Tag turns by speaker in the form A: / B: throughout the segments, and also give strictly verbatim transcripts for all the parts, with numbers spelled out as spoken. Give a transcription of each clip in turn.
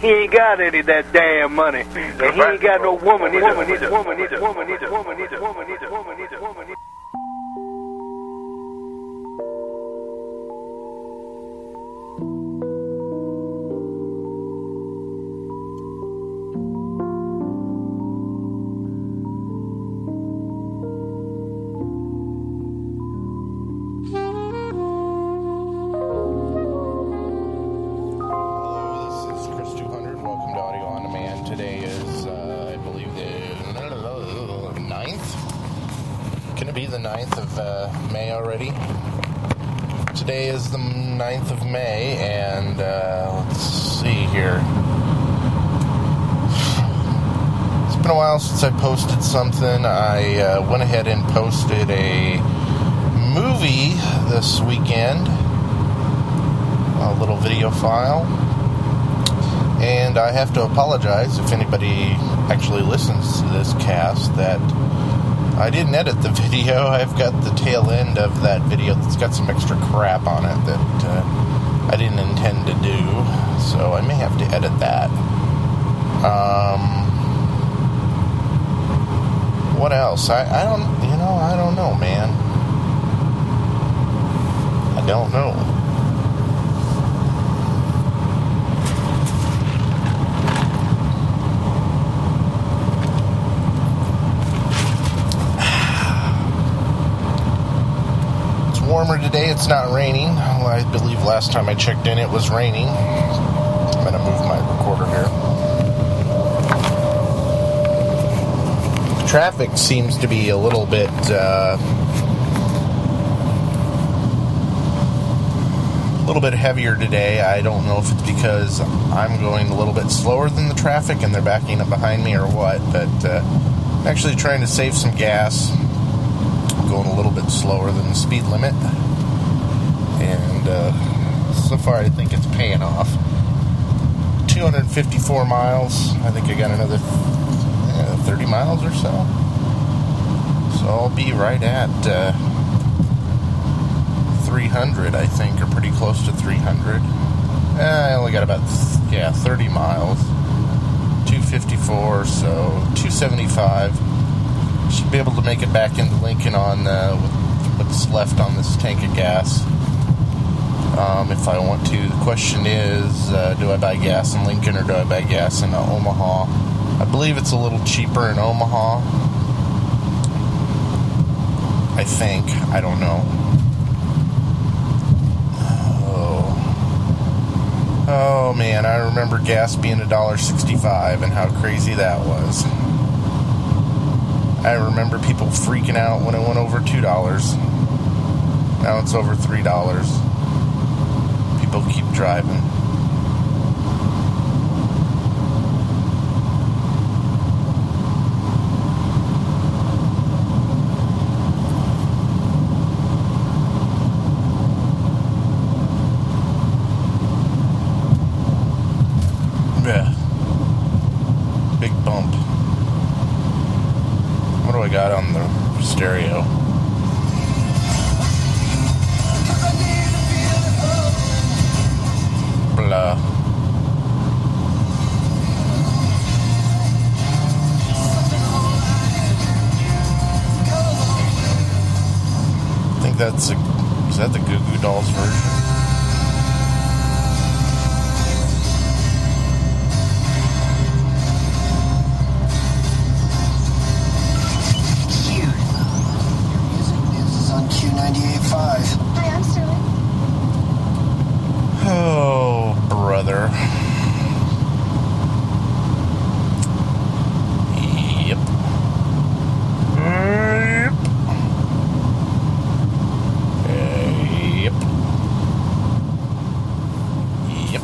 A: He ain't got any of that damn money. And he ain't got no woman either. Woman either. Woman either. Woman either. Woman either. Woman either. Woman either. Woman either.
B: Today is the ninth of May, and uh, let's see here. It's been a while since I posted something. I uh, went ahead and posted a movie this weekend, a little video file, and I have to apologize if anybody actually listens to this cast that I didn't edit the video. I've got the tail end of that video that's got some extra crap on it that uh, I didn't intend to do, so I may have to edit that. Um, what else? I, I don't, you know, I don't know, man. I don't know. Warmer today. It's not raining. Well, I believe last time I checked in it was raining. I'm going to move my recorder here. Traffic seems to be a little bit uh, a little bit heavier today. I don't know if it's because I'm going a little bit slower than the traffic and they're backing up behind me or what, but uh, I'm actually trying to save some gas, going a little bit slower than the speed limit, and uh, so far I think it's paying off. two hundred fifty-four miles. I think I got another uh, thirty miles or so, so I'll be right at uh, three hundred, I think, or pretty close to three hundred. eh, I only got about yeah thirty miles. Two fifty-four, so two seventy-five. Should be able to make it back into Lincoln on uh, what's left on this tank of gas, um, if I want to. The question is, uh, do I buy gas in Lincoln or do I buy gas in uh, Omaha? I believe it's a little cheaper in Omaha. I think. I don't know. Oh, oh man, I remember gas being one dollar sixty-five and how crazy that was. I remember people freaking out when it went over two dollars. Now it's over three dollars. People keep driving. Yeah. Big bump. What do I got on the stereo? Blah. I think that's a, is that the Goo Goo Dolls version? Oh, brother. Yep. Yep. Yep. Yep.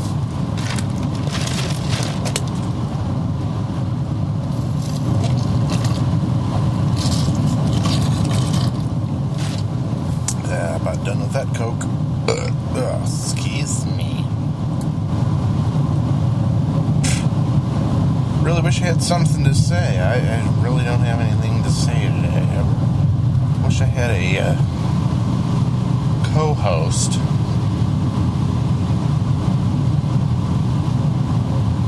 B: Yeah, about done with that Coke. Uh, uh, excuse me. Really wish I had something to say. I, I really don't have anything to say today. I wish I had a uh, co-host.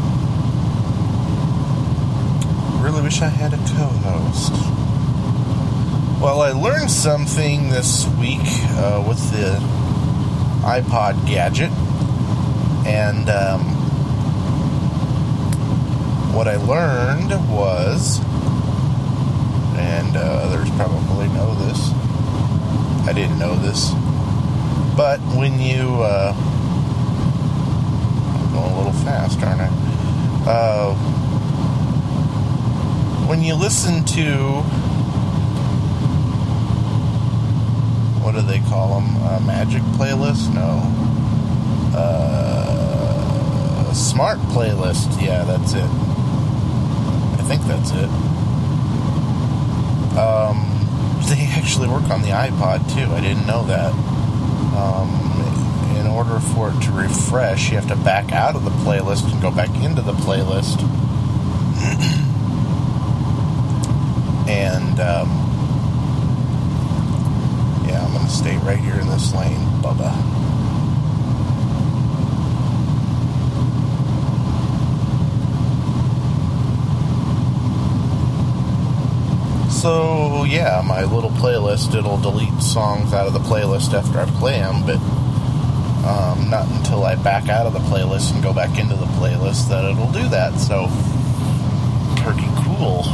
B: wish I had a co-host. Well, I learned something this week uh, with the iPod gadget, and um, what I learned was, and uh, others probably know this, I didn't know this, but when you, uh, I'm going a little fast, aren't I? Uh, when you listen to, what do they call them? Uh, Magic playlist? No. Uh, smart playlist. Yeah, that's it. I think that's it. Um, they actually work on the iPod too. I didn't know that. Um, in order for it to refresh, you have to back out of the playlist and go back into the playlist. and, um, yeah, I'm going to stay right here in this lane, Bubba. So, yeah, my little playlist, it'll delete songs out of the playlist after I play them, but um, not until I back out of the playlist and go back into the playlist that it'll do that, so pretty cool.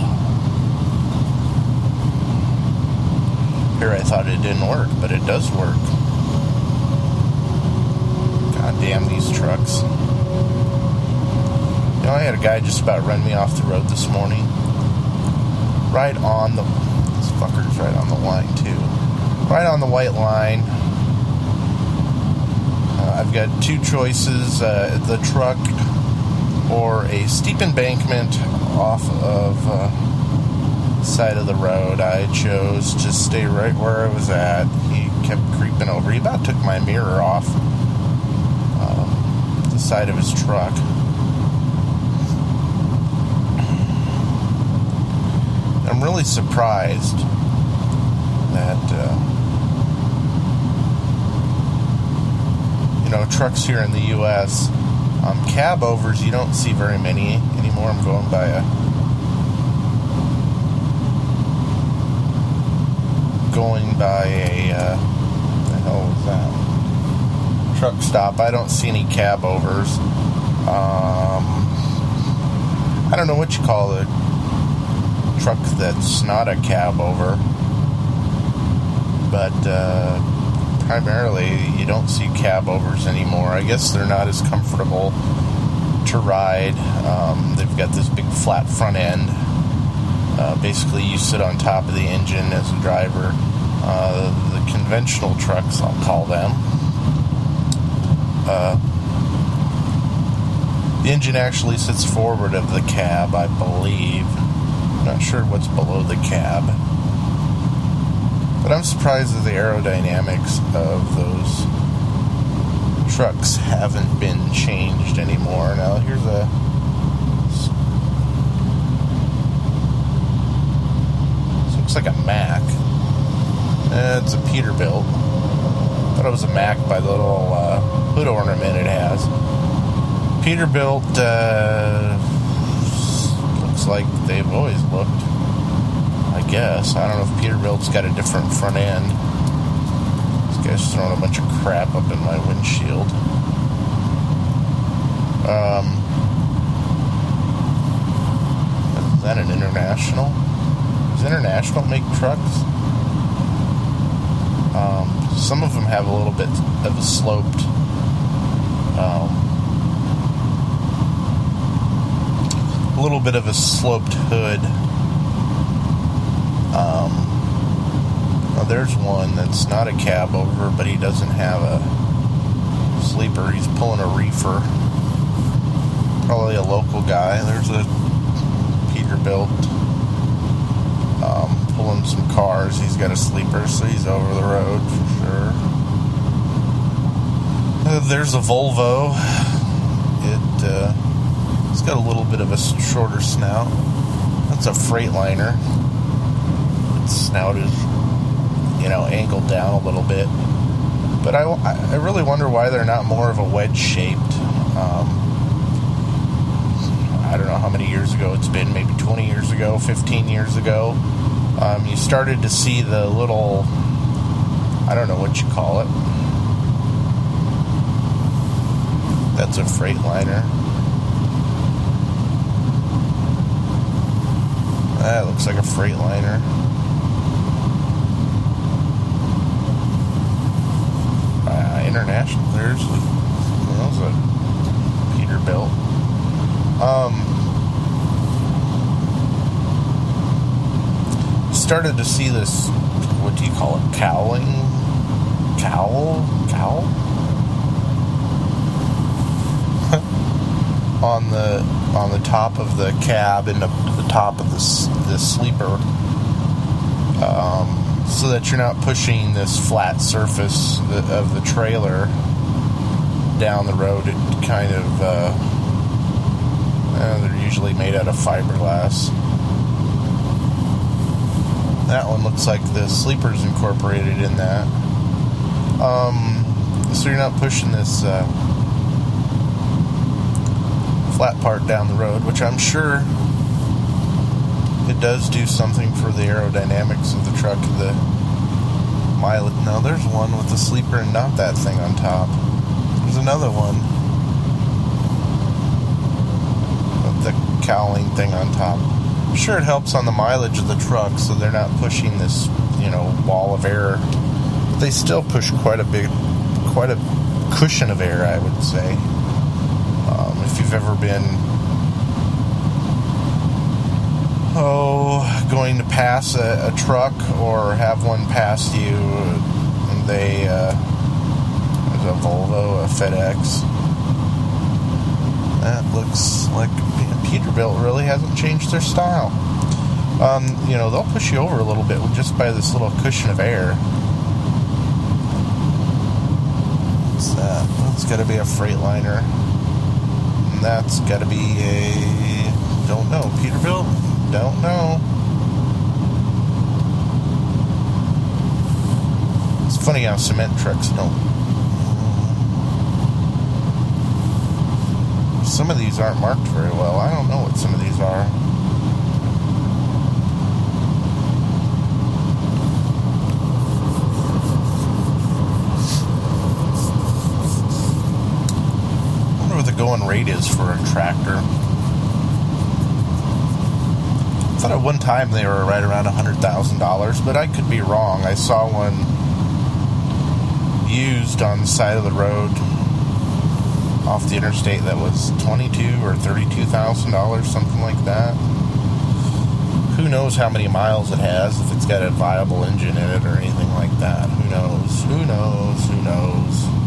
B: Here I thought it didn't work, but it does work. God damn these trucks. You know, I had a guy just about run me off the road this morning. Right on the... This fucker's right on the line, too. Right on the white line. Uh, I've got two choices. Uh, the truck or a steep embankment off of... Uh, side of the road. I chose to stay right where I was at. He kept creeping over. He about took my mirror off um, the side of his truck. I'm really surprised that uh, you know, trucks here in the U S um, cab overs, you don't see very many anymore. I'm going by a going by a, uh, what the hell was that? Truck stop. I don't see any cab overs. Um, I don't know what you call a truck that's not a cab over, but uh, primarily you don't see cab overs anymore. I guess they're not as comfortable to ride. Um, they've got this big flat front end. Uh, basically, you sit on top of the engine as a driver. Uh, the conventional trucks, I'll call them. Uh, the engine actually sits forward of the cab, I believe. I'm not sure what's below the cab. But I'm surprised that the aerodynamics of those trucks haven't been changed anymore. Now, here's a... Looks like a Mack. Uh, it's a Peterbilt. I thought it was a Mack by the little uh, hood ornament it has. Peterbilt uh, looks like they've always looked, I guess. I don't know if Peterbilt's got a different front end. This guy's throwing a bunch of crap up in my windshield. Um, is that an International? Does International make trucks? Um, some of them have a little bit of a sloped, um, a little bit of a sloped hood. Um, well, there's one that's not a cab over, but he doesn't have a sleeper. He's pulling a reefer. Probably a local guy. There's a Peterbilt. Um, pulling some cars. He's got a sleeper, so he's over the road for sure. Uh, there's a Volvo. It, uh, it's got a little bit of a shorter snout. That's a Freightliner. Its snout is, you know, angled down a little bit. But I, I really wonder why they're not more of a wedge-shaped. Um, I don't know how many years ago it's been, maybe twenty years ago, fifteen years ago, um, you started to see the little, I don't know what you call it. That's a Freightliner. That looks like a Freightliner. Uh, international. There's there's a Peterbilt. Um, started to see this. What do you call it? Cowling? Cowl? Cowl? on the on the top of the cab and the, the top of this this sleeper, um, so that you're not pushing this flat surface of the trailer down the road. It kind of uh, uh, they're usually made out of fiberglass. That one looks like the sleeper's incorporated in that. Um, so you're not pushing this Uh, flat part down the road, which I'm sure it does do something for the aerodynamics of the truck, the mileage. No, there's one with the sleeper and not that thing on top. There's another one with the cowling thing on top. I'm sure it helps on the mileage of the truck, so they're not pushing this, you know, wall of air. But they still push quite a big, quite a cushion of air, I would say. Um, if you've ever been, oh, going to pass a, a truck or have one pass you, and they, uh, there's a Volvo, a FedEx. That looks like Peterbilt really hasn't changed their style. Um, you know, they'll push you over a little bit just by this little cushion of air. What's that? That's got to be a Freightliner. That's got to be a, don't know, Peterbilt? Don't know. It's funny how cement trucks don't. Some of these aren't marked very well. I don't know what some of these are. Going rate is for a tractor. I thought at one time they were right around one hundred thousand dollars, but I could be wrong. I saw one used on the side of the road off the interstate that was twenty-two thousand dollars or thirty-two thousand dollars, something like that. Who knows how many miles it has, if it's got a viable engine in it or anything like that. Who knows? Who knows? Who knows?